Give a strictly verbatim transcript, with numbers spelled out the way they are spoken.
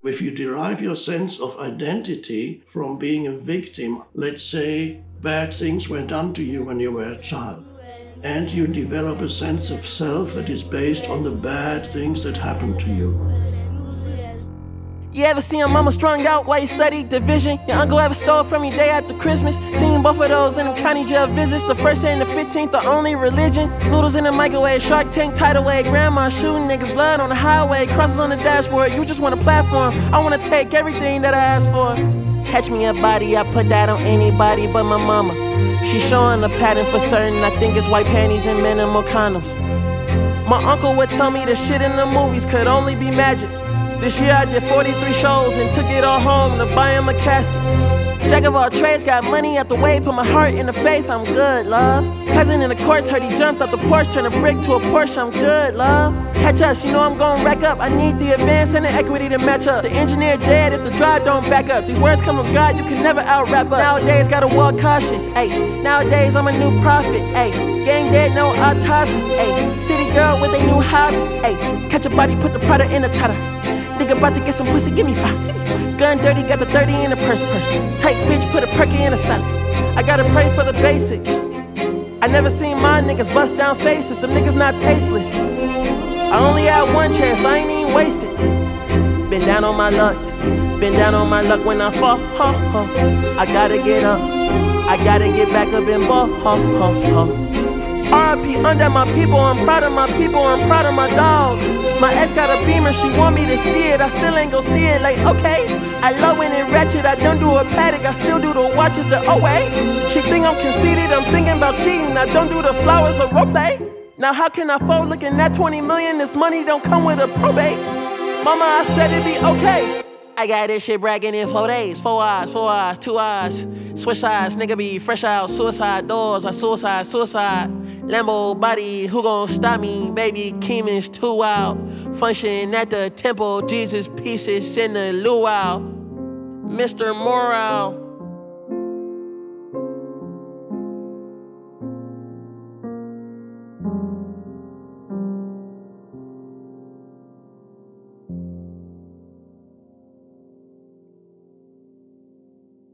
If you derive your sense of identity from being a victim, let's say bad things were done to you when you were a child, and you develop a sense of self that is based on the bad things that happened to you. You ever see your mama strung out while you studied division? Your uncle ever stole from you day after Christmas? Seen both of those in them county jail visits. The first and the fifteenth, the only religion. Noodles in the microwave, Shark Tank tidal wave. Grandma shooting niggas, blood on the highway. Crosses on the dashboard, you just want a platform. I wanna take everything that I asked for. Catch me a body, I put that on anybody but my mama. She showing a pattern for certain, I think it's white panties and minimal condoms. My uncle would tell me the shit in the movies could only be magic. This year I did forty-three shows and took it all home to buy him a casket. Jack of all trades, got money out the way, put my heart in the faith, I'm good, love. Cousin in the courts, heard he jumped out the porch, turned a brick to a Porsche, I'm good, love. Catch us, you know I'm gon' rack up, I need the advance and the equity to match up. The engineer dead if the drive don't back up. These words come from God, you can never out-rap us. Nowadays, gotta walk cautious, ayy. Nowadays, I'm a new prophet, ayy. Gang dead, no autopsy, ayy. City girl with a new hobby, ayy. Catch a body, put the Prada in the tutter. Nigga about to get some pussy, give me five. Gun dirty, got the thirty in the purse purse. Tight bitch, put a perky in a salad. I gotta pray for the basic. I never seen my niggas bust down faces, them niggas not tasteless. I only had one chance, I ain't even wasted. Been down on my luck, been down on my luck when I fall, huh, huh. I gotta get up, I gotta get back up and ball, huh, huh, huh. R I P under my people, I'm proud of my people, I'm proud of my dogs. My ex got a Beamer, she want me to see it, I still ain't gon' see it, like, okay. I love when it ratchet, I don't do a paddock, I still do the watches the oh wait. She think I'm conceited, I'm thinking about cheating, I don't do the flowers or roleplay. Now how can I fold looking at twenty million, this money don't come with a probate. Mama, I said it'd be okay. I got this shit bragging in four days, four eyes, four eyes, two eyes. Switch sides, nigga be fresh out, suicide doors, I suicide, suicide. Lambo body, who gon' stop me? Baby Keeman's too wild. Function at the temple, Jesus pieces in the luau. Mister Morale.